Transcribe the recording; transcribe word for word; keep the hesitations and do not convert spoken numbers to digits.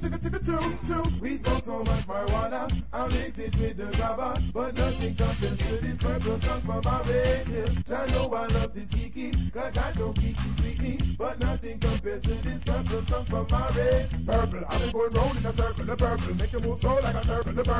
ticka, ticka, two, two. We smoke so much marijuana, I mix it with the grabber, but nothing compares to this purple song from my radio. I know I love this kiki, cause I don't keep you sweetly, but nothing compares to this purple song from my radio. Purple, I've been going round in a circle, the purple, make you move slow like a turtle, the purple.